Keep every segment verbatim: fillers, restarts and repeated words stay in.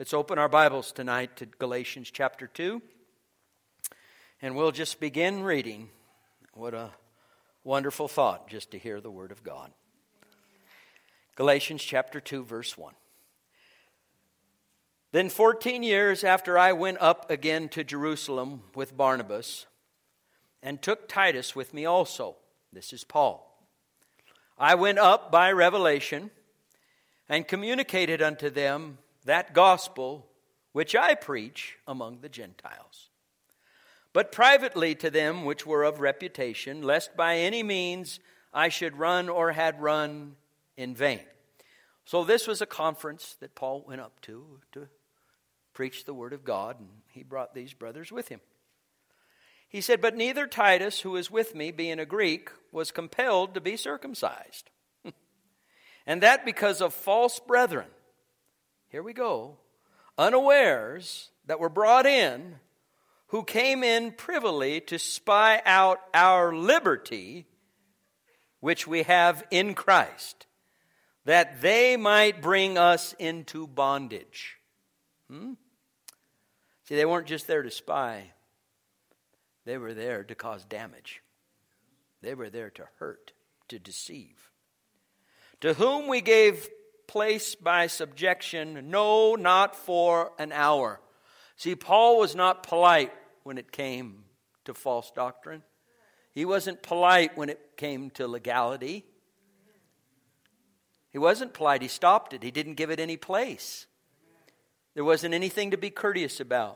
Let's open our Bibles tonight to Galatians chapter two. And we'll just begin reading. What a wonderful thought just to hear the Word of God. Galatians chapter two, verse one. Then fourteen years after I went up again to Jerusalem with Barnabas, and took Titus with me also. This is Paul. I went up by revelation, and communicated unto them that gospel which I preach among the Gentiles. But privately to them which were of reputation, lest by any means I should run or had run in vain. So this was a conference that Paul went up to, to preach the word of God, and he brought these brothers with him. He said, but neither Titus, who is with me, being a Greek, was compelled to be circumcised. And that because of false brethren, here we go, unawares that were brought in, who came in privily to spy out our liberty, which we have in Christ, that they might bring us into bondage. Hmm? See, they weren't just there to spy. They were there to cause damage. They were there to hurt, to deceive. To whom we gave place by subjection, no, not for an hour. See, Paul was not polite when it came to false doctrine. He wasn't polite when it came to legality. He wasn't polite. He stopped it. He didn't give it any place. There wasn't anything to be courteous about.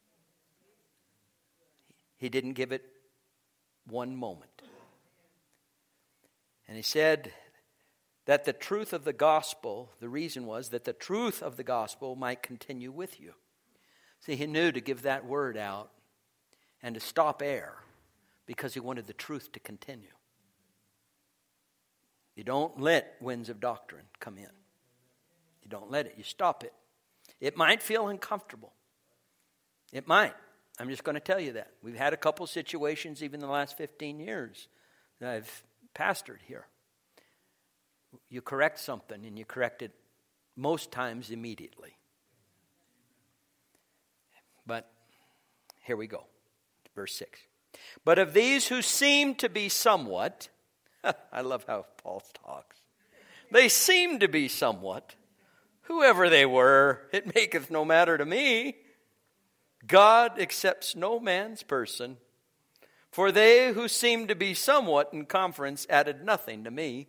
He didn't give it one moment. And he said that the truth of the gospel, the reason was that the truth of the gospel might continue with you. See, he knew to give that word out and to stop air because he wanted the truth to continue. You don't let winds of doctrine come in. You don't let it. You stop it. It might feel uncomfortable. It might. I'm just going to tell you that. We've had a couple situations even in the last fifteen years that I've pastored here. You correct something and you correct it most times immediately. But here we go. Verse six. But of these who seem to be somewhat, I love how Paul talks. They seem to be somewhat, whoever they were, it maketh no matter to me. God accepts no man's person, for they who seem to be somewhat in conference added nothing to me.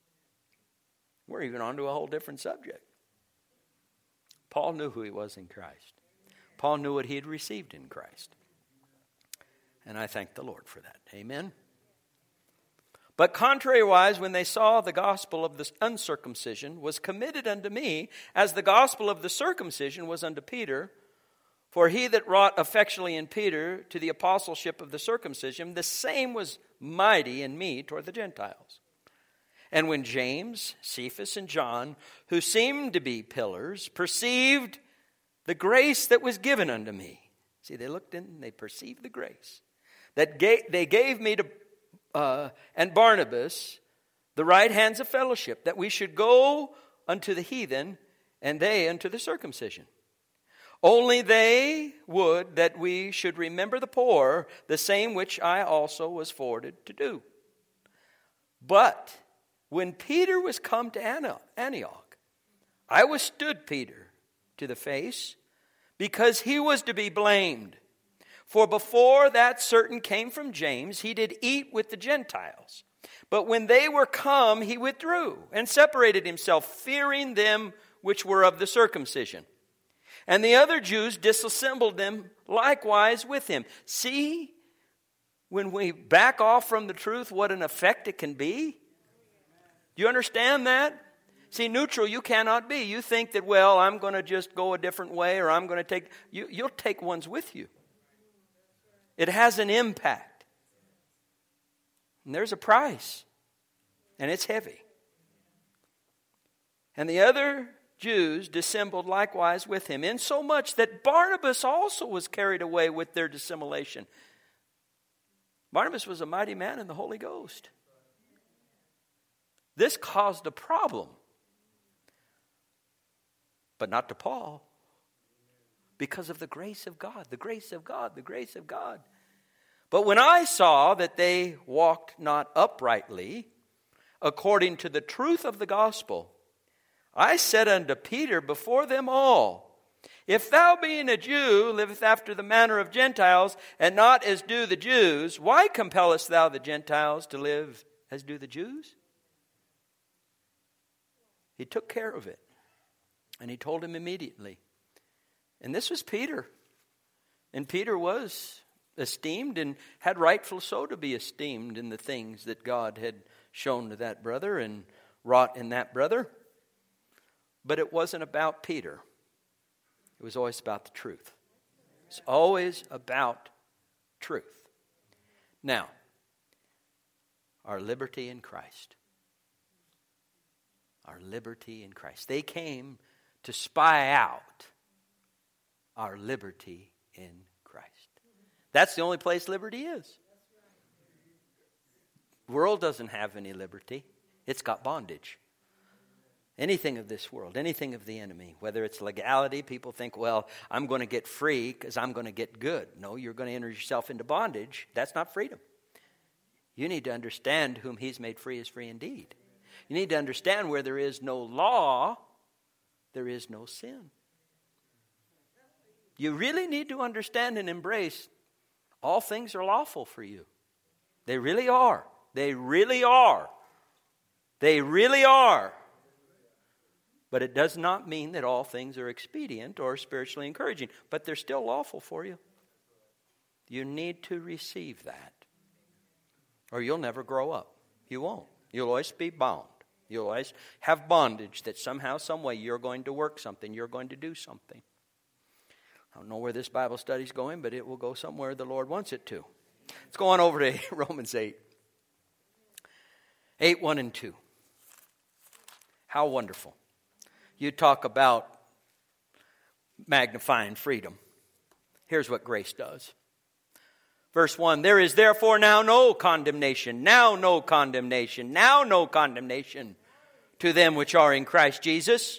We're even on to a whole different subject. Paul knew who he was in Christ. Paul knew what he had received in Christ. And I thank the Lord for that. Amen. But contrariwise, when they saw the gospel of the uncircumcision was committed unto me, as the gospel of the circumcision was unto Peter, for he that wrought effectually in Peter to the apostleship of the circumcision, the same was mighty in me toward the Gentiles. And when James, Cephas, and John, who seemed to be pillars, perceived the grace that was given unto me. See, they looked in and they perceived the grace. That gave, they gave me to uh, and Barnabas the right hands of fellowship, that we should go unto the heathen, and they unto the circumcision. Only they would that we should remember the poor, the same which I also was forwarded to do. But when Peter was come to Antioch, I withstood Peter to the face, because he was to be blamed. For before that certain came from James, he did eat with the Gentiles. But when they were come, he withdrew and separated himself, fearing them which were of the circumcision. And the other Jews disassembled them likewise with him. See, when we back off from the truth, what an effect it can be. Do you understand that? See, neutral you cannot be. You think that, well, I'm going to just go a different way, or I'm going to take, you, you'll take ones with you. It has an impact. And there's a price. And it's heavy. And the other Jews dissembled likewise with him, insomuch that Barnabas also was carried away with their dissimulation. Barnabas was a mighty man in the Holy Ghost. This caused a problem. But not to Paul. because of the grace of God, the grace of God, the grace of God. But when I saw that they walked not uprightly, according to the truth of the gospel, I said unto Peter before them all, if thou being a Jew livest after the manner of Gentiles, and not as do the Jews, why compellest thou the Gentiles to live as do the Jews? He took care of it. And he told him immediately. And this was Peter. And Peter was esteemed and had rightful so to be esteemed in the things that God had shown to that brother and wrought in that brother. But it wasn't about Peter. It was always about the truth. It's always about truth. Now, our liberty in Christ. Our liberty in Christ. They came to spy out our liberty in Christ. That's the only place liberty is. The world doesn't have any liberty. It's got bondage. Anything of this world, anything of the enemy, whether it's legality, people think, well, I'm going to get free because I'm going to get good. No, you're going to enter yourself into bondage. That's not freedom. You need to understand whom he's made free is free indeed. You need to understand where there is no law, there is no sin. You really need to understand and embrace all things are lawful for you. They really are. They really are. They really are. But it does not mean that all things are expedient or spiritually encouraging. But they're still lawful for you. You need to receive that. Or you'll never grow up. You won't. You'll always be bound. You'll always have bondage that somehow, some way you're going to work something. You're going to do something. I don't know where this Bible study is going, but it will go somewhere the Lord wants it to. Let's go on over to Romans eight. eight, one and two. How wonderful. You talk about magnifying freedom. Here's what grace does. Verse one, there is therefore now no condemnation, now no condemnation, now no condemnation to them which are in Christ Jesus.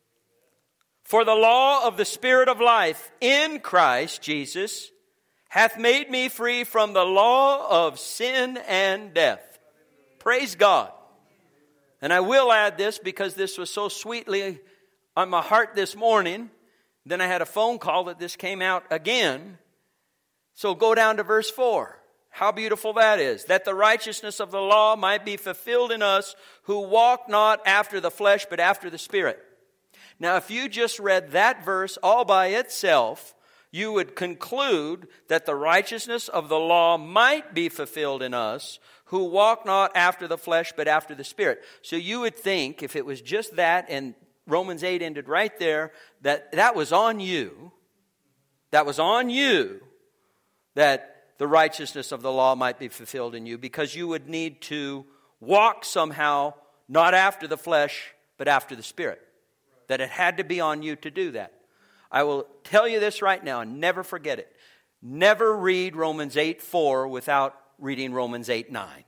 For the law of the Spirit of life in Christ Jesus hath made me free from the law of sin and death. Praise God. And I will add this because this was so sweetly on my heart this morning. Then I had a phone call that this came out again. So go down to verse four. How beautiful that is. That the righteousness of the law might be fulfilled in us who walk not after the flesh but after the Spirit. Now if you just read that verse all by itself, you would conclude that the righteousness of the law might be fulfilled in us who walk not after the flesh but after the Spirit. So you would think if it was just that and Romans eight ended right there, that that was on you. That was on you. That the righteousness of the law might be fulfilled in you, because you would need to walk somehow, not after the flesh, but after the Spirit. That it had to be on you to do that. I will tell you this right now, and never forget it. Never read Romans eight four without reading Romans eight nine.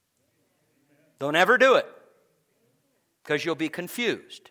Don't ever do it, because you'll be confused.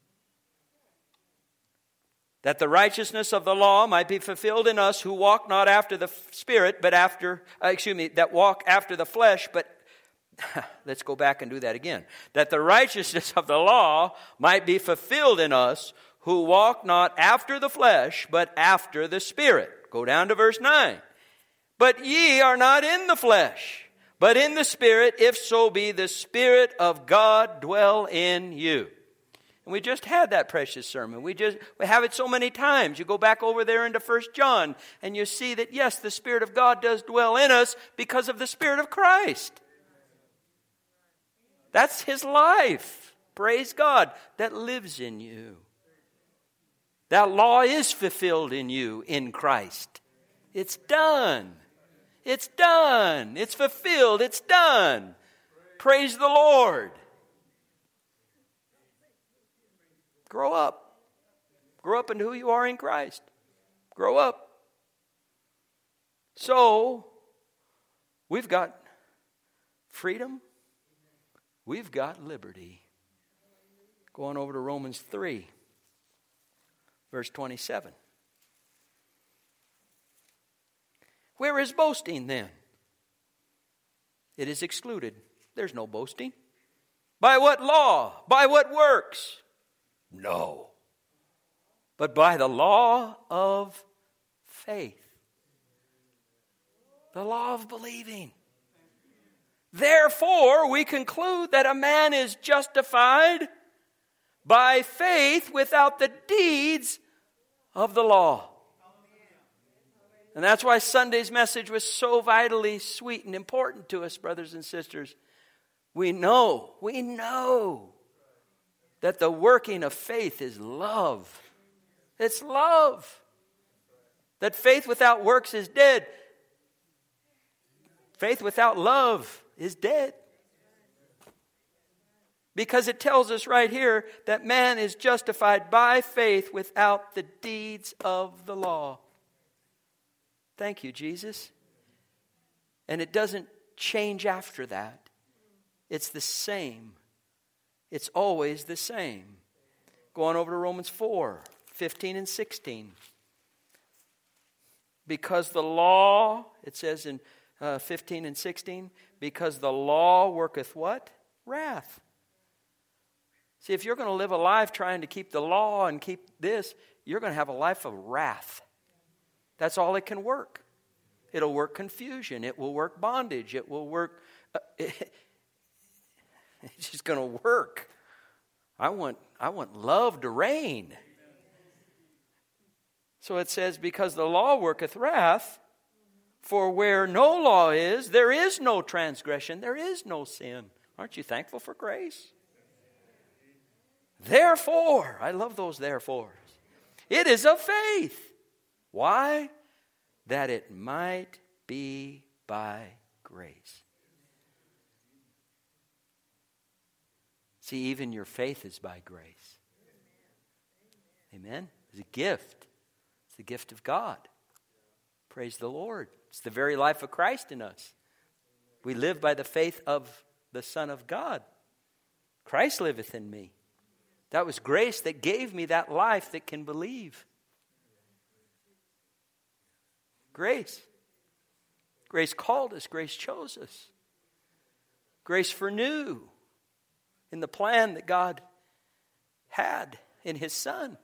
That the righteousness of the law might be fulfilled in us who walk not after the Spirit, but after, uh, excuse me, that walk after the flesh, but, let's go back and do that again. That the righteousness of the law might be fulfilled in us who walk not after the flesh, but after the Spirit. Go down to verse nine. But ye are not in the flesh, but in the Spirit, if so be the Spirit of God dwell in you. And we just had that precious sermon. We just we have it so many times. You go back over there into First John and you see that, yes, the Spirit of God does dwell in us because of the Spirit of Christ. That's His life, praise God, that lives in you. That law is fulfilled in you in Christ. It's done. It's done. It's fulfilled. It's done. Praise the Lord. Grow up. Grow up into who you are in Christ. Grow up. So, we've got freedom. We've got liberty. Go on over to Romans three, verse twenty-seven. Where is boasting then? It is excluded. There's no boasting. By what law? By what works? No. But by the law of faith. The law of believing. Therefore, we conclude that a man is justified by faith without the deeds of the law. And that's why Sunday's message was so vitally sweet and important to us, brothers and sisters. We know, we know that the working of faith is love. It's love. That faith without works is dead. Faith without love is dead. Because it tells us right here that man is justified by faith without the deeds of the law. Thank you, Jesus. And it doesn't change after that. It's the same. It's always the same. Go on over to Romans four, fifteen and sixteen. Because the law, it says in uh, fifteen and sixteen, because the law worketh what? Wrath. See, if you're going to live a life trying to keep the law and keep this, you're going to have a life of wrath. That's all it can work. It'll work confusion. It will work bondage. It will work... Uh, it, it's just going to work. I want, I want love to reign. So it says, because the law worketh wrath, for where no law is, there is no transgression, there is no sin. Aren't you thankful for grace? Therefore, I love those therefores. It is of faith. Why? That it might be by grace. See, even your faith is by grace. Amen? It's a gift. It's the gift of God. Praise the Lord. It's the very life of Christ in us. We live by the faith of the Son of God. Christ liveth in me. That was grace that gave me that life that can believe. Grace. Grace called us. Grace chose us. Grace foreknew in the plan that God had in His Son.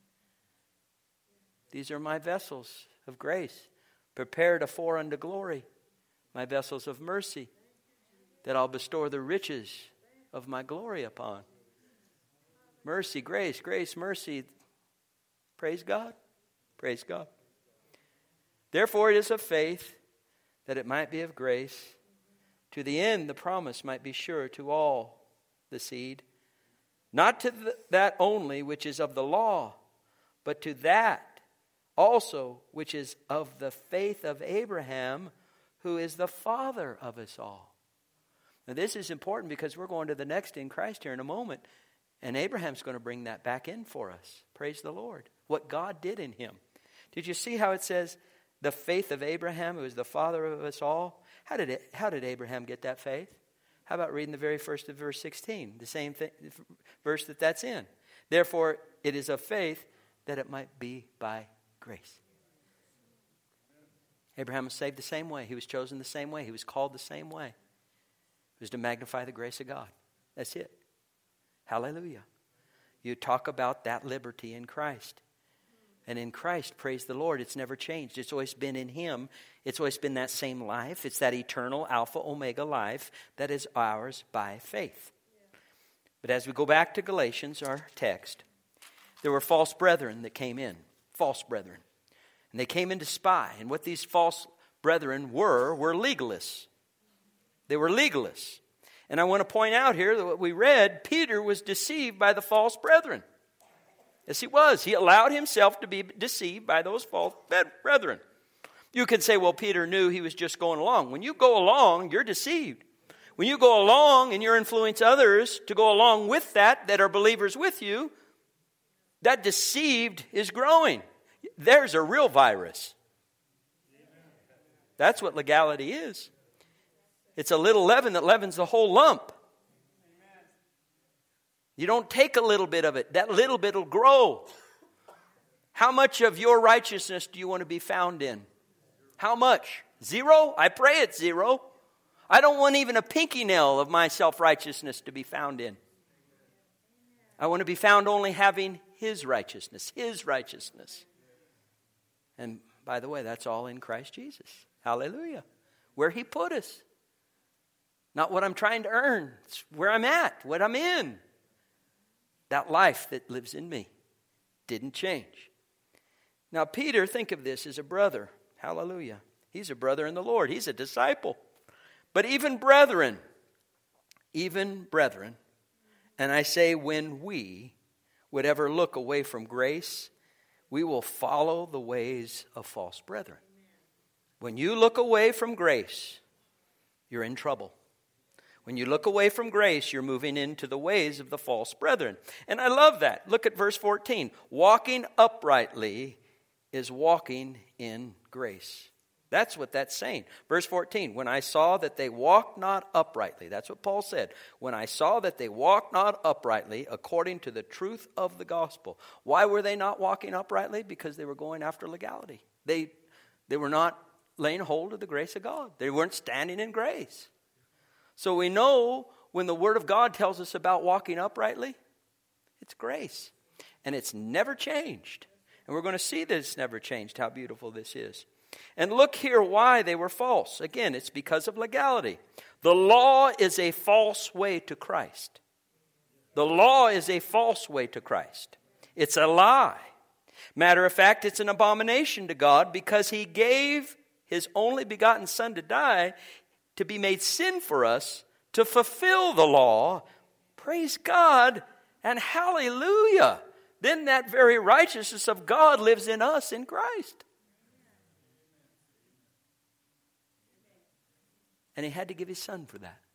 These are my vessels of grace, prepared afore unto glory, my vessels of mercy, that I'll bestow the riches of my glory upon. Mercy, grace, grace, mercy. Praise God. Praise God. Therefore it is of faith, that it might be of grace, to the end the promise might be sure to all the seed, not to the, that only which is of the law, but to that also which is of the faith of Abraham, who is the father of us all. Now this is important because we're going to the next in Christ here in a moment. And Abraham's going to bring that back in for us. Praise the Lord. What God did in him. Did you see how it says the faith of Abraham, who is the father of us all? How did it, how did Abraham get that faith? How about reading the very first of verse sixteen? The same thing, verse that that's in. Therefore, it is of faith that it might be by grace. Abraham was saved the same way. He was chosen the same way. He was called the same way. It was to magnify the grace of God. That's it. Hallelujah. You talk about that liberty in Christ. And in Christ, praise the Lord, it's never changed. It's always been in Him. It's always been that same life. It's that eternal Alpha Omega life that is ours by faith. But as we go back to Galatians, our text, there were false brethren that came in. False brethren. And they came in to spy. And what these false brethren were, were legalists. They were legalists. And I want to point out here that what we read, Peter was deceived by the false brethren. Yes, he was. He allowed himself to be deceived by those false brethren. You can say, well, Peter knew he was just going along. When you go along, you're deceived. When you go along and you influence others to go along with that, that are believers with you, that deceived is growing. There's a real virus. That's what legality is. It's a little leaven that leavens the whole lump. You don't take a little bit of it. That little bit will grow. How much of your righteousness do you want to be found in? How much? Zero? I pray it's zero. I don't want even a pinky nail of my self-righteousness to be found in. I want to be found only having His righteousness, His righteousness. And by the way, that's all in Christ Jesus. Hallelujah. Where He put us. Not what I'm trying to earn. It's where I'm at, what I'm in. That life that lives in me didn't change. Now, Peter, think of this as a brother. Hallelujah. He's a brother in the Lord. He's a disciple. But even brethren, even brethren, and I say when we would ever look away from grace, we will follow the ways of false brethren. When you look away from grace, you're in trouble. When you look away from grace, you're moving into the ways of the false brethren. And I love that. Look at verse fourteen. Walking uprightly is walking in grace. That's what that's saying. Verse fourteen, when I saw that they walked not uprightly. That's what Paul said. When I saw that they walked not uprightly according to the truth of the gospel. Why were they not walking uprightly? Because they were going after legality. They, they were not laying hold of the grace of God. They weren't standing in grace. So we know when the Word of God tells us about walking uprightly, it's grace. And it's never changed. And we're going to see that it's never changed, how beautiful this is. And look here why they were false. Again, it's because of legality. The law is a false way to Christ. The law is a false way to Christ. It's a lie. Matter of fact, it's an abomination to God because He gave His only begotten Son to die to be made sin for us, to fulfill the law. Praise God and hallelujah. Then that very righteousness of God lives in us in Christ. And He had to give His Son for that.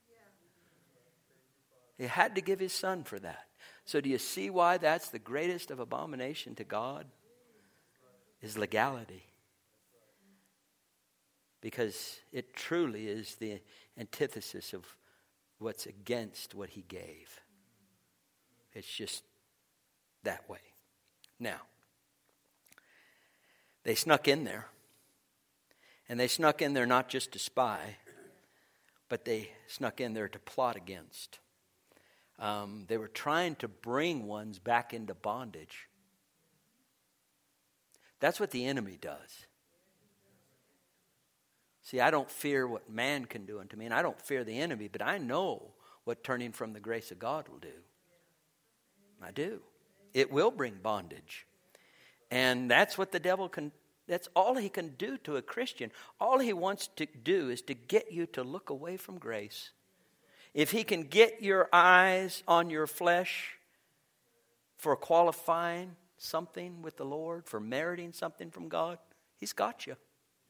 He had to give His Son for that. So do you see why that's the greatest of abomination to God? Is legality. Because it truly is the antithesis of what's against what He gave. It's just that way. Now, they snuck in there. And they snuck in there not just to spy, but they snuck in there to plot against. Um, they were trying to bring ones back into bondage. That's what the enemy does. See, I don't fear what man can do unto me, and I don't fear the enemy, but I know what turning from the grace of God will do. I do. It will bring bondage. And that's what the devil can, that's all he can do to a Christian. All he wants to do is to get you to look away from grace. If he can get your eyes on your flesh for qualifying something with the Lord, for meriting something from God, he's got you.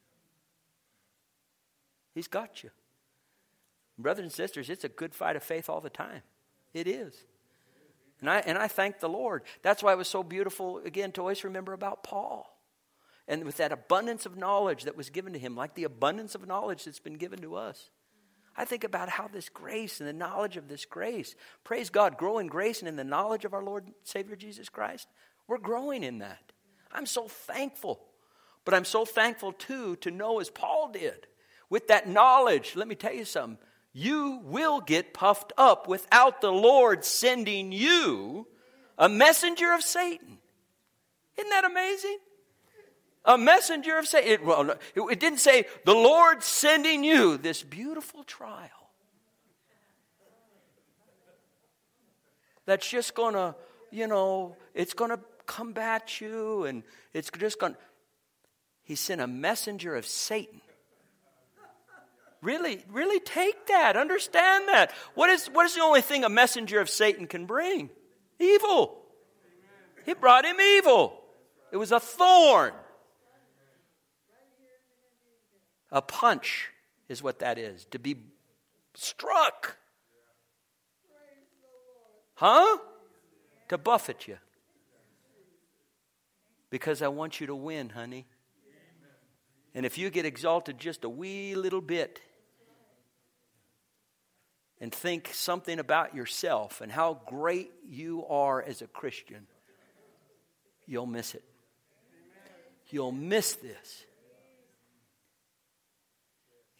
He's got you. Brothers and sisters, it's a good fight of faith all the time. It is. And I, and I thank the Lord. That's why it was so beautiful, again, to always remember about Paul. And with that abundance of knowledge that was given to him, like the abundance of knowledge that's been given to us. I think about how this grace and the knowledge of this grace, praise God, grow in grace and in the knowledge of our Lord and Savior Jesus Christ. We're growing in that. I'm so thankful. But I'm so thankful, too, to know as Paul did. With that knowledge, let me tell you something. You will get puffed up without the Lord sending you a messenger of Satan. Isn't that amazing? A messenger of Satan. It, well, it, it didn't say the Lord sending you this beautiful trial. That's just going to, you know, it's going to combat you and it's just going to. He sent a messenger of Satan. Really, really take that. Understand that. What is, what is the only thing a messenger of Satan can bring? Evil. He brought him evil. It was a thorn. A punch is what that is. To be struck. Huh? To buffet you. Because I want you to win, honey. And if you get exalted just a wee little bit and think something about yourself and how great you are as a Christian, you'll miss it. You'll miss this.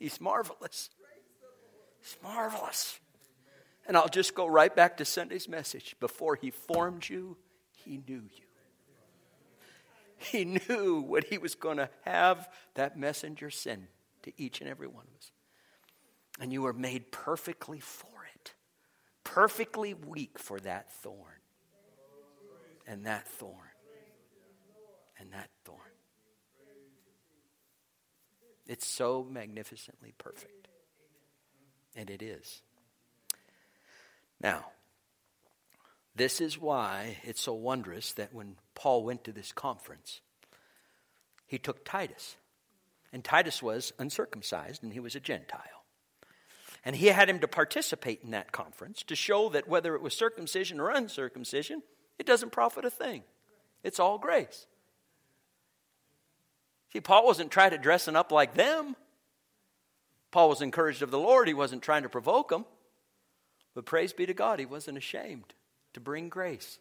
He's marvelous. He's marvelous. And I'll just go right back to Sunday's message. Before he formed you, he knew you. He knew what he was going to have that messenger send to each and every one of us. And you were made perfectly for it. Perfectly weak for that thorn. And that thorn. And that thorn. It's so magnificently perfect. And it is. Now, this is why it's so wondrous that when Paul went to this conference, he took Titus. And Titus was uncircumcised and he was a Gentile. And he had him to participate in that conference to show that whether it was circumcision or uncircumcision, it doesn't profit a thing. It's all grace. See, Paul wasn't trying to dressing up like them. Paul was encouraged of the Lord. He wasn't trying to provoke them. But praise be to God, he wasn't ashamed to bring grace.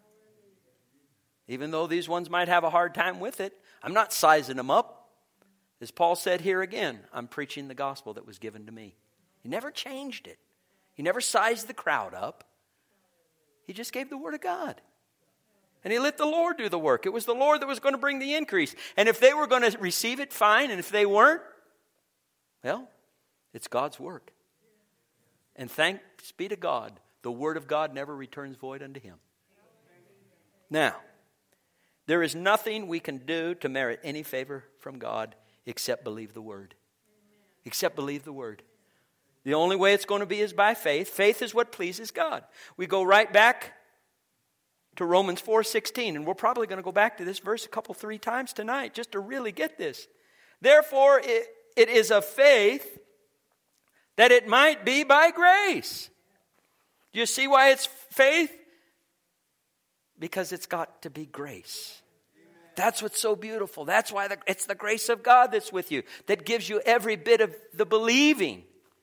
Even though these ones might have a hard time with it, I'm not sizing them up. As Paul said here again, I'm preaching the gospel that was given to me. He never changed it. He never sized the crowd up. He just gave the word of God. And he let the Lord do the work. It was the Lord that was going to bring the increase. And if they were going to receive it, fine. And if they weren't, well, it's God's work. And thanks be to God, the word of God never returns void unto him. Now, there is nothing we can do to merit any favor from God except believe the word. Except believe the word. The only way it's going to be is by faith. Faith is what pleases God. We go right back to Romans four sixteen, and we're probably going to go back to this verse a couple, three times tonight just to really get this. Therefore, it, it is of faith that it might be by grace. Do you see why it's faith? Because it's got to be grace. That's what's so beautiful. That's why the, it's the grace of God that's with you, that gives you every bit of the believing.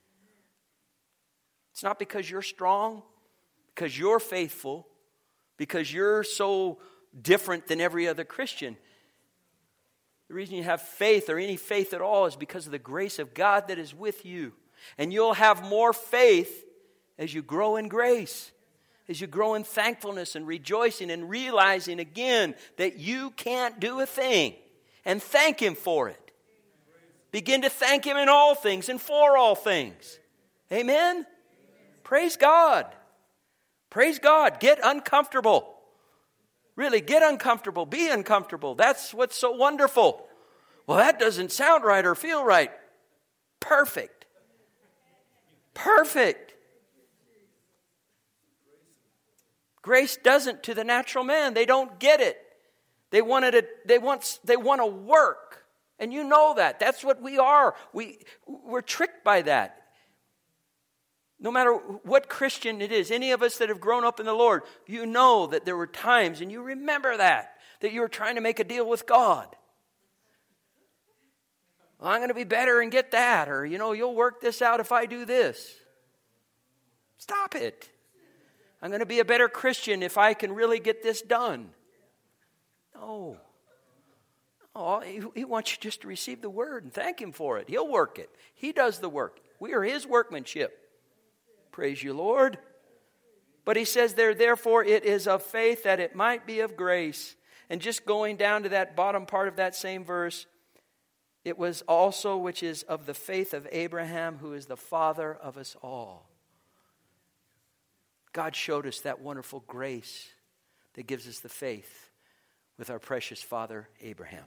It's not because you're strong, because you're faithful, because you're so different than every other Christian. The reason you have faith or any faith at all is because of the grace of God that is with you. And you'll have more faith as you grow in grace, as you grow in thankfulness and rejoicing and realizing again that you can't do a thing, and thank him for it. Begin to thank him in all things and for all things. Amen? Praise God. Praise God. Get uncomfortable. Really, get uncomfortable. Be uncomfortable. That's what's so wonderful. Well, that doesn't sound right or feel right. Perfect. Perfect. Grace doesn't to the natural man. They don't get it. They wanted it. They want. They want to work, and you know that. That's what we are. We we're tricked by that. No matter what Christian it is, any of us that have grown up in the Lord, you know that there were times, and you remember that that you were trying to make a deal with God. Well, I'm going to be better and get that, or you know, you'll work this out if I do this. Stop it. I'm going to be a better Christian if I can really get this done. No. Oh, he, he wants you just to receive the word and thank him for it. He'll work it. He does the work. We are his workmanship. Praise you, Lord. But he says there, therefore it is of faith that it might be of grace. And just going down to that bottom part of that same verse, it was also which is of the faith of Abraham, who is the father of us all. God showed us that wonderful grace that gives us the faith with our precious father Abraham.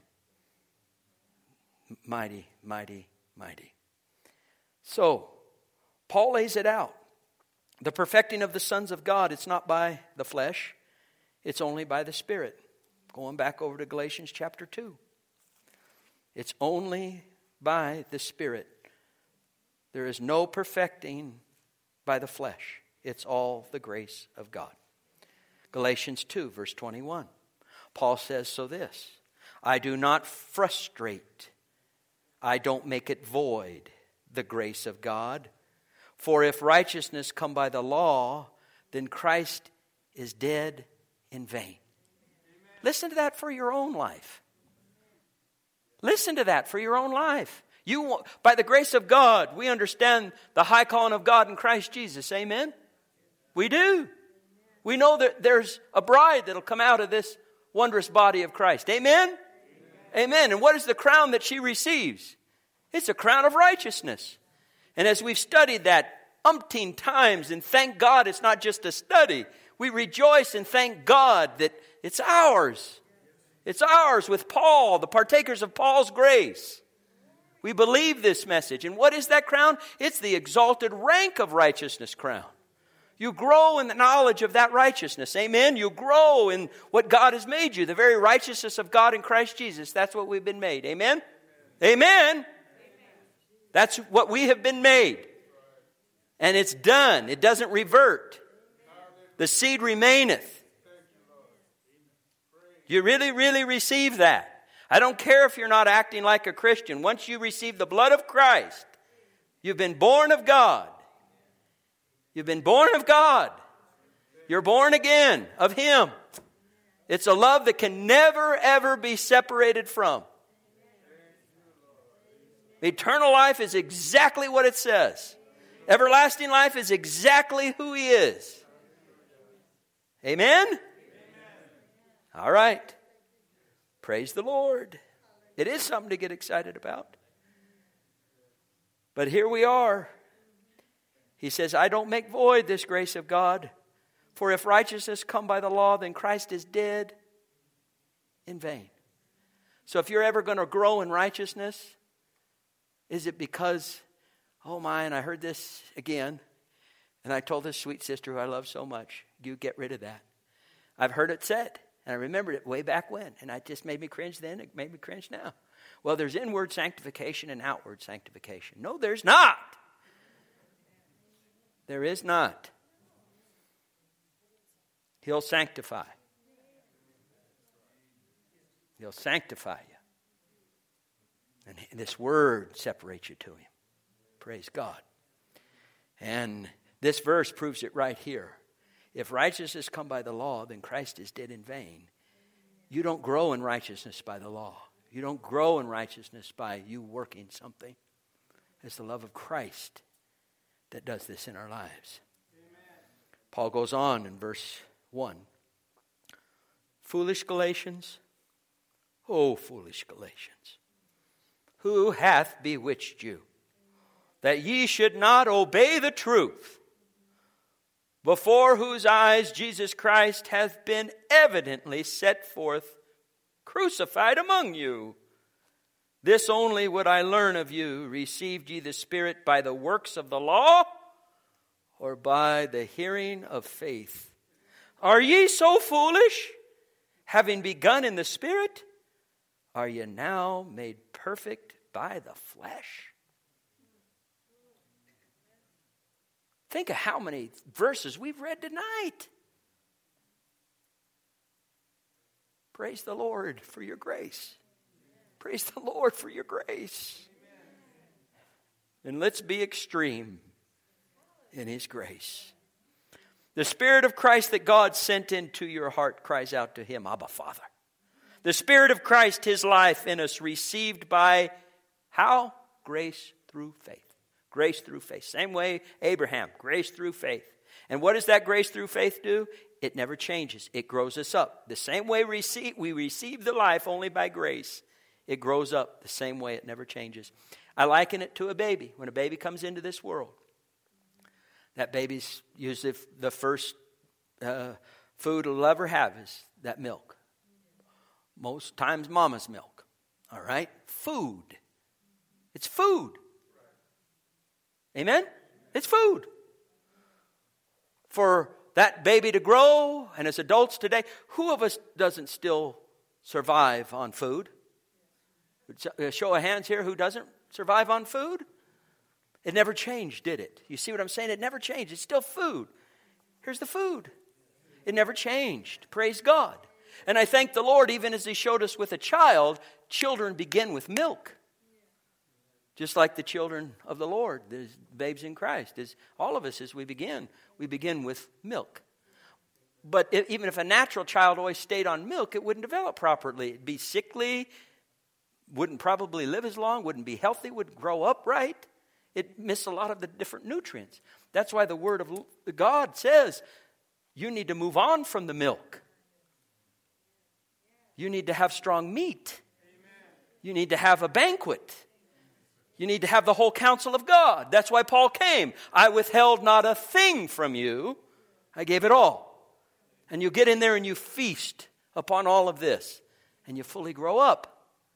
Mighty, mighty, mighty. So, Paul lays it out. The perfecting of the sons of God, it's not by the flesh, it's only by the Spirit. Going back over to Galatians chapter two. It's only by the Spirit. There is no perfecting by the flesh. It's all the grace of God. Galatians two, verse twenty-one. Paul says, so this, I do not frustrate, I don't make it void, the grace of God. For if righteousness come by the law, then Christ is dead in vain. Amen. Listen to that for your own life. Listen to that for your own life. You, by the grace of God, we understand the high calling of God in Christ Jesus. Amen? We do. We know that there's a bride that'll come out of this wondrous body of Christ. Amen? Amen. Amen. And what is the crown that she receives? It's a crown of righteousness. And as we've studied that umpteen times, and thank God it's not just a study, we rejoice and thank God that it's ours. It's ours with Paul, the partakers of Paul's grace. We believe this message. And what is that crown? It's the exalted rank of righteousness crown. You grow in the knowledge of that righteousness. Amen? You grow in what God has made you. The very righteousness of God in Christ Jesus. That's what we've been made. Amen? Amen? Amen. That's what we have been made. And it's done. It doesn't revert. The seed remaineth. You really, really receive that. I don't care if you're not acting like a Christian. Once you receive the blood of Christ, you've been born of God. You've been born of God. You're born again of Him. It's a love that can never, ever be separated from. Eternal life is exactly what it says. Everlasting life is exactly who He is. Amen? Amen. All right. Praise the Lord. It is something to get excited about. But here we are. He says, I don't make void this grace of God. For if righteousness come by the law, then Christ is dead in vain. So if you're ever going to grow in righteousness, is it because, oh my, and I heard this again, and I told this sweet sister who I love so much, you get rid of that. I've heard it said, and I remembered it way back when, and it just made me cringe then, it made me cringe now. Well, there's inward sanctification and outward sanctification. No, there's not. There is not. He'll sanctify. He'll sanctify you. And this word separates you to Him. Praise God. And this verse proves it right here. If righteousness come by the law, then Christ is dead in vain. You don't grow in righteousness by the law. You don't grow in righteousness by you working something. It's the love of Christ that does this in our lives. Amen. Paul goes on in verse one. Foolish Galatians, oh foolish Galatians, who hath bewitched you, that ye should not obey the truth, before whose eyes Jesus Christ hath been evidently set forth, crucified among you? This only would I learn of you. Received ye the Spirit by the works of the law, or by the hearing of faith? Are ye so foolish? Having begun in the Spirit, are ye now made perfect by the flesh? Think of how many verses we've read tonight. Praise the Lord for your grace. Praise the Lord for your grace. And let's be extreme in His grace. The Spirit of Christ that God sent into your heart cries out to Him, Abba, Father. The Spirit of Christ, His life in us, received by how? Grace through faith. Grace through faith. Same way Abraham, grace through faith. And what does that grace through faith do? It never changes. It grows us up. The same way we receive the life only by grace, it grows up the same way. It never changes. I liken it to a baby. When a baby comes into this world, that baby's usually the first uh, food it'll ever have is that milk. Most times mama's milk. All right? Food. It's food. Amen? It's food. For that baby to grow, and as adults today, who of us doesn't still survive on food? Show of hands here, who doesn't survive on food? It never changed, did it? You see what I'm saying? It never changed. It's still food. Here's the food. It never changed. Praise God. And I thank the Lord, even as He showed us with a child, children begin with milk. Just like the children of the Lord, the babes in Christ. As all of us, as we begin, we begin with milk. But even if a natural child always stayed on milk, it wouldn't develop properly. It'd be sickly, wouldn't probably live as long, wouldn't be healthy, wouldn't grow up right. It missed a lot of the different nutrients. That's why the Word of God says you need to move on from the milk. You need to have strong meat. You need to have a banquet. You need to have the whole counsel of God. That's why Paul came. I withheld not a thing from you. I gave it all. And you get in there and you feast upon all of this. And you fully grow up.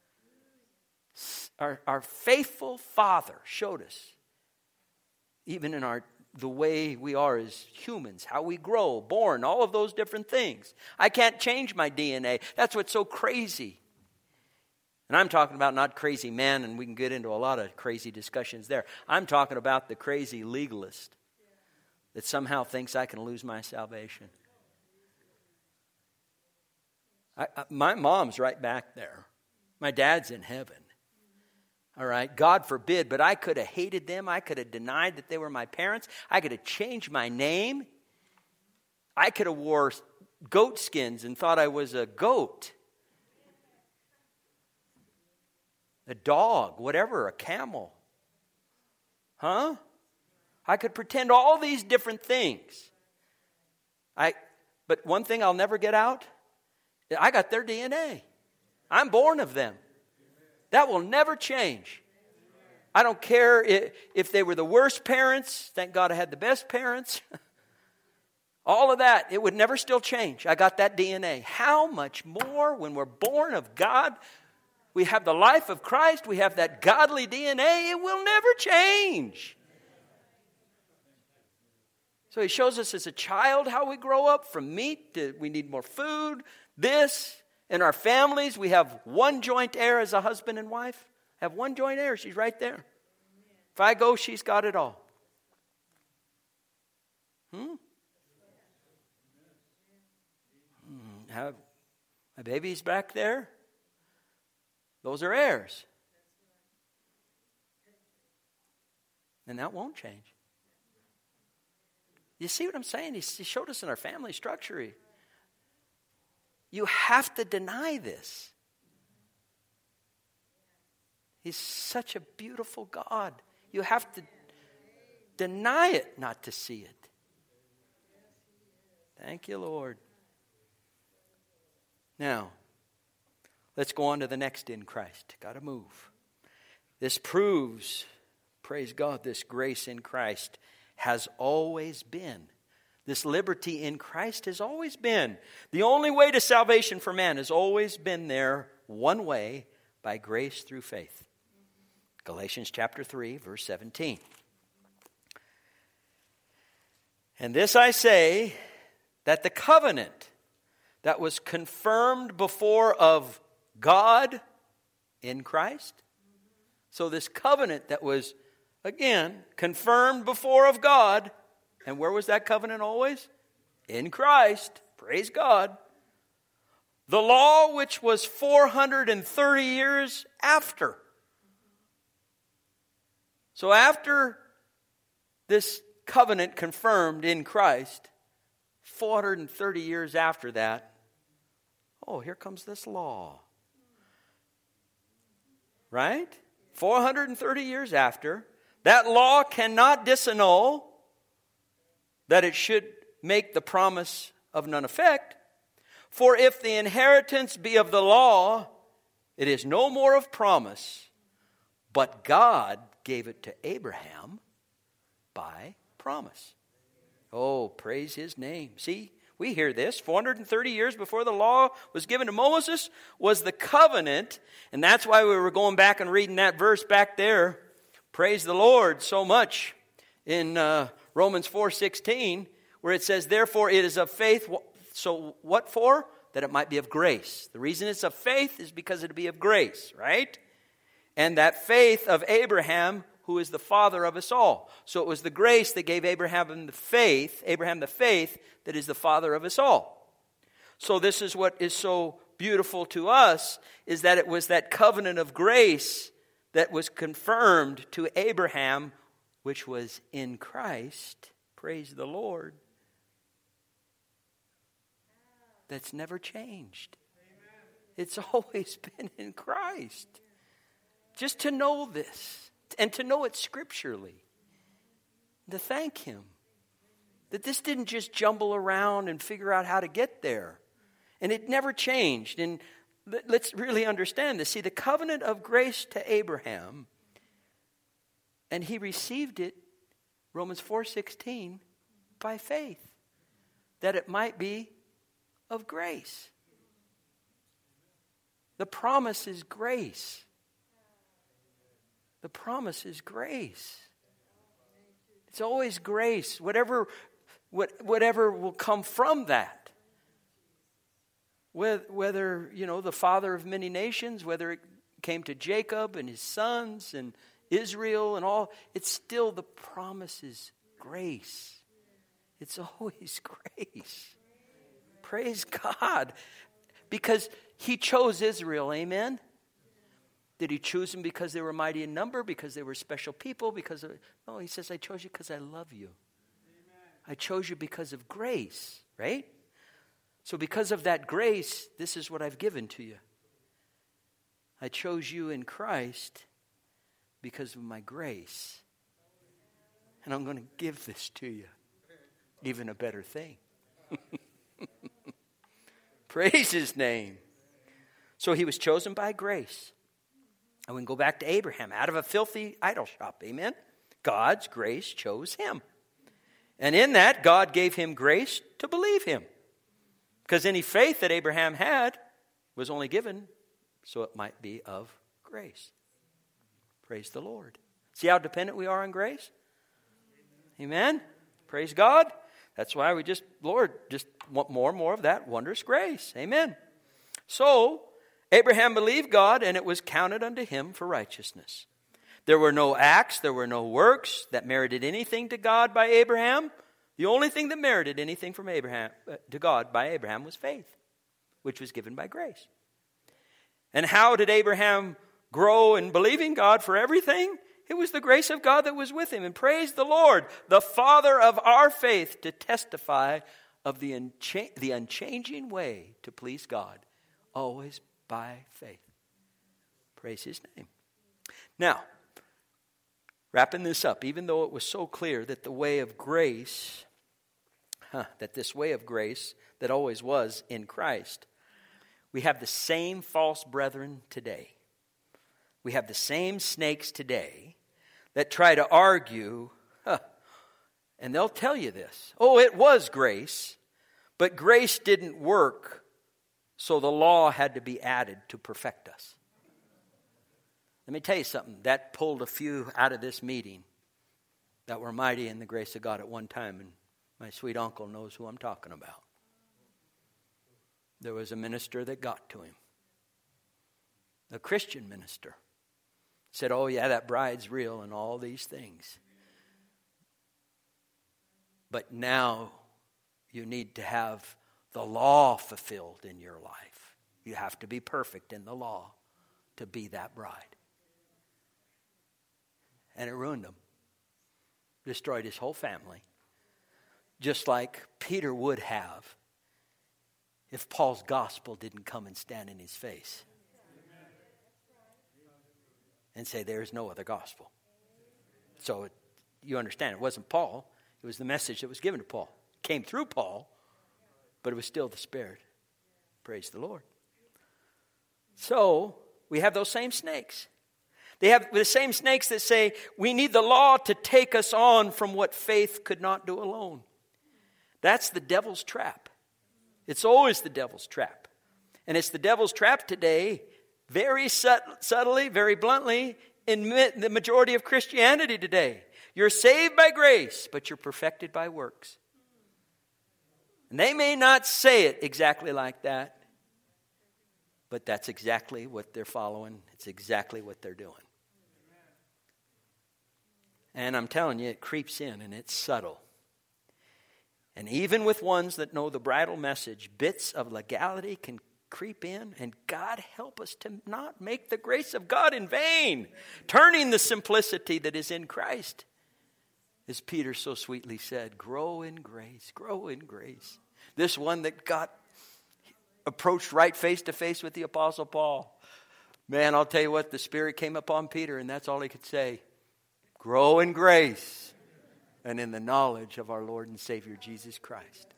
Our, our faithful Father showed us, even in our the way we are as humans, how we grow, born, all of those different things. I can't change my D N A. That's what's so crazy. And I'm talking about not crazy man, and we can get into a lot of crazy discussions there. I'm talking about the crazy legalist that somehow thinks I can lose my salvation. I, I, my mom's right back there. My dad's in heaven. All right, God forbid, but I could have hated them. I could have denied that they were my parents. I could have changed my name. I could have wore goat skins and thought I was a goat. A dog, whatever, a camel. Huh? I could pretend all these different things. I, but one thing I'll never get out, I got their D N A. I'm born of them. That will never change. I don't care if, if they were the worst parents. Thank God I had the best parents. All of that, it would never still change. I got that D N A. How much more when we're born of God, we have the life of Christ, we have that godly D N A, it will never change. So he shows us as a child how we grow up from meat to we need more food, this. In our families, we have one joint heir as a husband and wife. Have one joint heir. She's right there. If I go, she's got it all. Hmm? hmm. Have my baby's back there. Those are heirs. And that won't change. You see what I'm saying? He showed us in our family structure. You have to deny this. He's such a beautiful God. You have to deny it not to see it. Thank you, Lord. Now, let's go on to the next in Christ. Got to move. This proves, praise God, this grace in Christ has always been. This liberty in Christ has always been. The only way to salvation for man has always been there one way, by grace through faith. Galatians chapter three, verse seventeen. And this I say, that the covenant that was confirmed before of God in Christ. So this covenant that was, again, confirmed before of God. And where was that covenant always? In Christ. Praise God. The law which was four hundred thirty years after. So after this covenant confirmed in Christ, four hundred thirty years after that, oh, here comes this law. Right? four hundred thirty years after, that law cannot disannul that it should make the promise of none effect. For if the inheritance be of the law, it is no more of promise, but God gave it to Abraham by promise. Oh, praise his name. See, we hear this. four hundred thirty years before the law was given to Moses was the covenant. And that's why we were going back and reading that verse back there. Praise the Lord so much in uh, Romans four sixteen, where it says, therefore it is of faith. So what for? That it might be of grace. The reason it's of faith is because it'll be of grace, right? And that faith of Abraham, who is the father of us all. So it was the grace that gave Abraham the faith, Abraham the faith that is the father of us all. So this is what is so beautiful to us, is that it was that covenant of grace that was confirmed to Abraham, which was in Christ. Praise the Lord. That's never changed. It's always been in Christ. Just to know this and to know it scripturally. To thank him. That this didn't just jumble around and figure out how to get there. And it never changed. And let's really understand this. See, the covenant of grace to Abraham, and he received it, Romans four sixteen, by faith, that it might be of grace. The promise is grace. The promise is grace. It's always grace. Whatever, what, whatever will come from that. Whether, you know, the father of many nations, whether it came to Jacob and his sons and Israel and all, it's still the promise is grace. It's always grace. Praise God. Because he chose Israel, amen? Did he choose them because they were mighty in number, because they were special people? Because of, no, he says, I chose you because I love you. Amen. I chose you because of grace, right? So because of that grace, this is what I've given to you. I chose you in Christ because of my grace. And I'm going to give this to you. Even a better thing. Praise his name. So he was chosen by grace. And we can go back to Abraham. Out of a filthy idol shop. Amen? God's grace chose him. And in that, God gave him grace to believe him. Because any faith that Abraham had was only given so it might be of grace. Praise the Lord. See how dependent we are on grace? Amen? Praise God. That's why we just, Lord, just want more and more of that wondrous grace. Amen. So, Abraham believed God, and it was counted unto him for righteousness. There were no acts, there were no works that merited anything to God by Abraham. The only thing that merited anything from Abraham uh, to God by Abraham was faith, which was given by grace. And how did Abraham grow in believing God for everything? It was the grace of God that was with him. And praise the Lord, the Father of our faith, to testify of the, uncha- the unchanging way to please God, always by faith. Praise his name. Now, wrapping this up, even though it was so clear that the way of grace, huh, that this way of grace that always was in Christ, we have the same false brethren today. We have the same snakes today that try to argue, huh, and they'll tell you this. Oh, it was grace, but grace didn't work, so the law had to be added to perfect us. Let me tell you something. That pulled a few out of this meeting that were mighty in the grace of God at one time, and my sweet uncle knows who I'm talking about. There was a minister that got to him. A Christian minister. Said, oh yeah, that bride's real and all these things. But now you need to have the law fulfilled in your life. You have to be perfect in the law to be that bride. And it ruined him. Destroyed his whole family. Just like Peter would have if Paul's gospel didn't come and stand in his face. And say there is no other gospel. So it, you understand, it wasn't Paul. It was the message that was given to Paul. It came through Paul, but it was still the Spirit. Praise the Lord. So we have those same snakes. They have the same snakes that say we need the law to take us on from what faith could not do alone. That's the devil's trap. It's always the devil's trap. And it's the devil's trap today, very sut- subtly, very bluntly, in mi- the majority of Christianity today. You're saved by grace, but you're perfected by works. And they may not say it exactly like that, but that's exactly what they're following. It's exactly what they're doing. And I'm telling you, it creeps in and it's subtle. And even with ones that know the bridal message, bits of legality can creep in, and God help us to not make the grace of God in vain, turning the simplicity that is in Christ. As Peter so sweetly said, grow in grace, grow in grace. This one that got approached right face to face with the Apostle Paul. Man, I'll tell you what, the Spirit came upon Peter, and that's all he could say. Grow in grace and in the knowledge of our Lord and Savior Jesus Christ.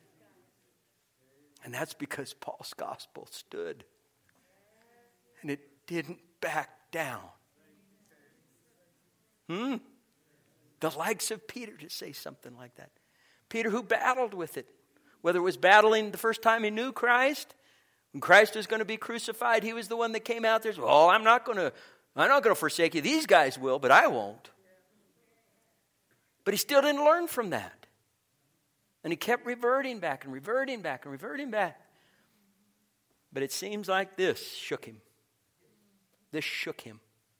And that's because Paul's gospel stood. And it didn't back down. Hmm? The likes of Peter to say something like that. Peter who battled with it. Whether it was battling the first time he knew Christ, when Christ was going to be crucified, he was the one that came out there and said, oh, I'm not going to, I'm not going to forsake you. These guys will, but I won't. But he still didn't learn from that. And he kept reverting back and reverting back and reverting back. But it seems like this shook him. This shook him.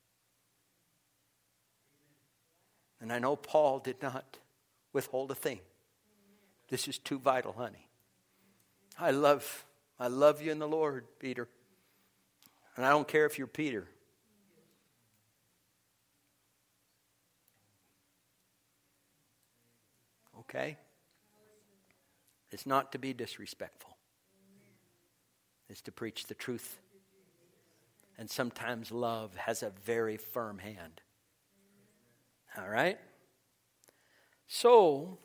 And I know Paul did not withhold a thing. This is too vital, honey. I love, I love you in the Lord, Peter. And I don't care if you're Peter. Okay? It's not to be disrespectful. It's to preach the truth. And sometimes love has a very firm hand. All right? So,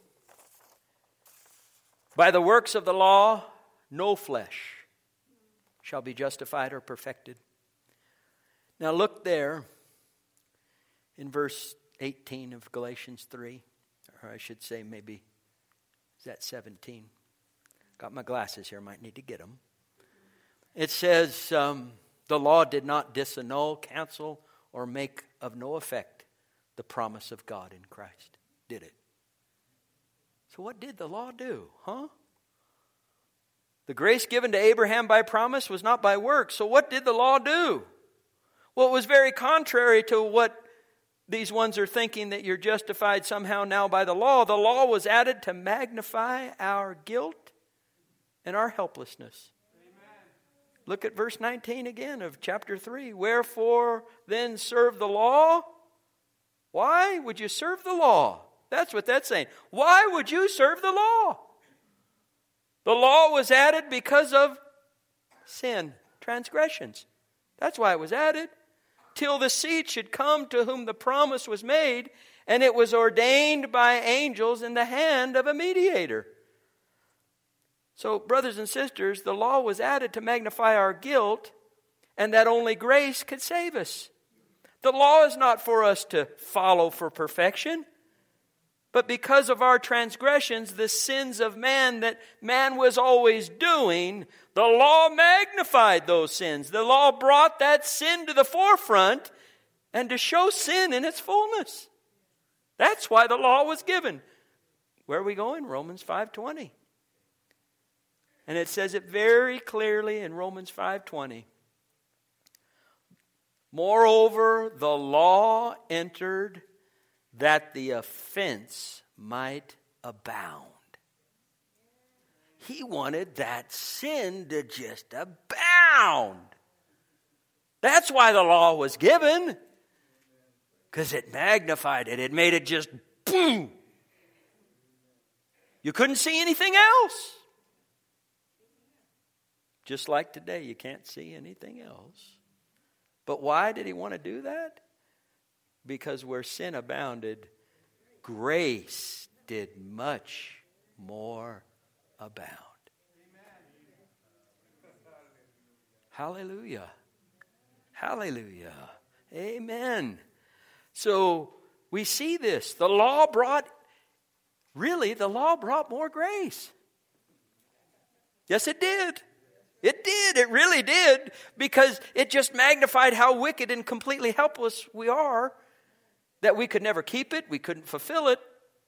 by the works of the law, no flesh shall be justified or perfected. Now look there in verse eighteen of Galatians three. Or I should say maybe, is that seventeen? Got my glasses here, might need to get them. It says, um, the law did not disannul, cancel, or make of no effect the promise of God in Christ, did it? So what did the law do, huh? The grace given to Abraham by promise was not by works. So what did the law do? Well, it was very contrary to what these ones are thinking, that you're justified somehow now by the law. The law was added to magnify our guilt and our helplessness. Amen. Look at verse nineteen again of chapter three. Wherefore then serve the law? Why would you serve the law? That's what that's saying. Why would you serve the law? The law was added because of sin, transgressions. That's why it was added. Till the seed should come to whom the promise was made, and it was ordained by angels in the hand of a mediator. So, brothers and sisters, the law was added to magnify our guilt, and that only grace could save us. The law is not for us to follow for perfection, but because of our transgressions, the sins of man that man was always doing, the law magnified those sins. The law brought that sin to the forefront and to show sin in its fullness. That's why the law was given. Where are we going? Romans five twenty. And it says it very clearly in Romans five twenty. Moreover, the law entered that the offense might abound. He wanted that sin to just abound. That's why the law was given. Because it magnified it. It made it just boom. You couldn't see anything else. Just like today, you can't see anything else. But why did he want to do that? Because where sin abounded, grace did much more abound. Hallelujah. Hallelujah. Amen. So we see this. The law brought, really, the law brought more grace. Yes, it did. It did. It really did. Because it just magnified how wicked and completely helpless we are. That we could never keep it. We couldn't fulfill it.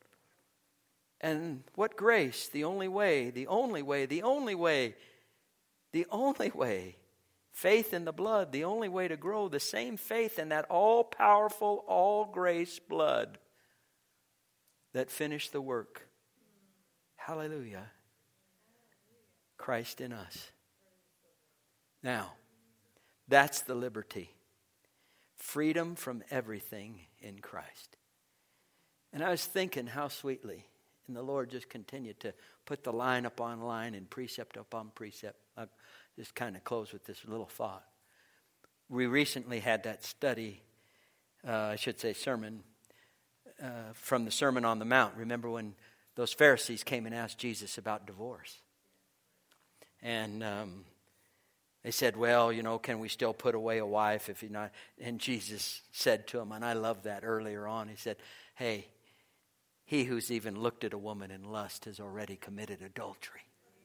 And what grace? The only way, the only way, the only way, the only way. Faith in the blood, the only way to grow. The same faith in that all-powerful, all-grace blood that finished the work. Hallelujah. Christ in us. Now, that's the liberty. Freedom from everything in Christ. And I was thinking how sweetly, and the Lord just continued to put the line upon line and precept upon precept. I'll just kind of close with this little thought. we recently had that study, uh, I should say sermon, uh, from the Sermon on the Mount. Remember when those Pharisees came and asked Jesus about divorce? And um, they said, well, you know, can we still put away a wife if you're not? And Jesus said to them, and I love that earlier on, he said, hey, he who's even looked at a woman in lust has already committed adultery.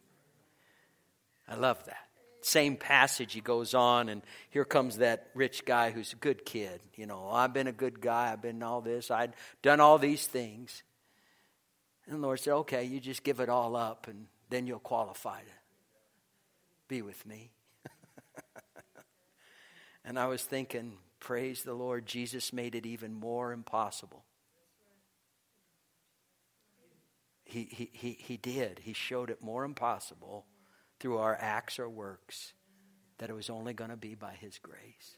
I love that. Same passage, he goes on, and here comes that rich guy who's a good kid. You know, I've been a good guy, I've been all this, I'd done all these things. And the Lord said, okay, you just give it all up, and then you'll qualify to be with me. And I was thinking, praise the Lord, Jesus made it even more impossible. He, he, he, he did. He showed it more impossible through our acts or works, that it was only going to be by His grace.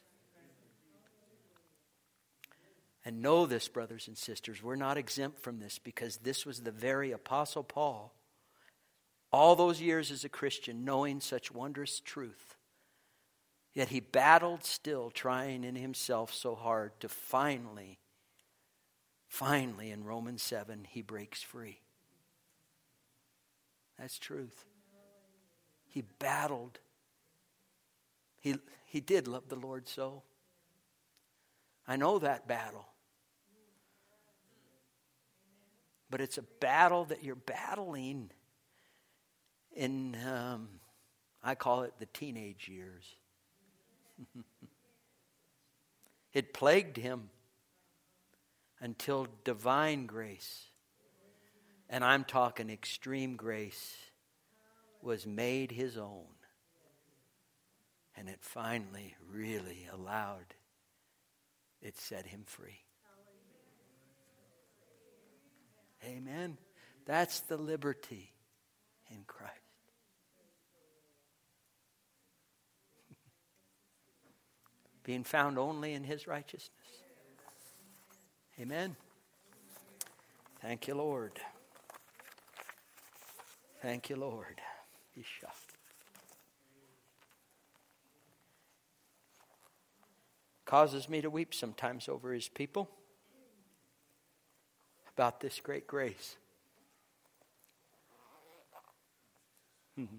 And know this, brothers and sisters, we're not exempt from this, because this was the very Apostle Paul, all those years as a Christian, knowing such wondrous truth, yet he battled still, trying in himself so hard to finally, finally in Romans seven, he breaks free. That's truth. He battled. He, he did love the Lord so. I know that battle. But it's a battle that you're battling in, um, I call it the teenage years. It plagued him until divine grace, and I'm talking extreme grace, was made his own. And it finally really allowed, it set him free. Amen. That's the liberty in Christ. Being found only in His righteousness. Amen. Thank you, Lord. Thank you, Lord. Isha. Causes me to weep sometimes over His people, about this great grace. Mm-hmm.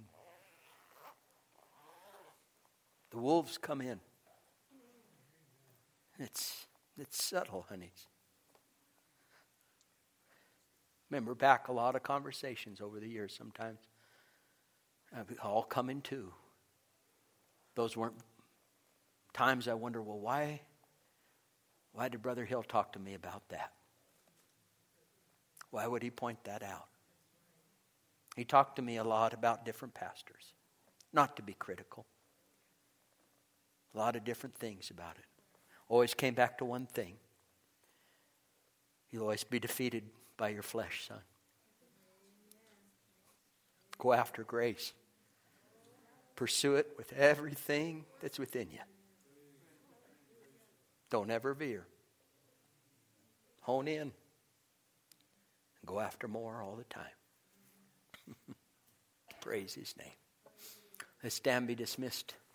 The wolves come in. It's it's subtle, honeys. Remember back a lot of conversations over the years sometimes. All coming to. Those weren't times I wonder, well, why, why did Brother Hill talk to me about that? Why would he point that out? He talked to me a lot about different pastors. Not to be critical. A lot of different things about it. Always came back to one thing. You'll always be defeated by your flesh, son. Go after grace. Pursue it with everything that's within you. Don't ever veer. Hone in. And go after more all the time. Praise His name. Let's stand, be dismissed.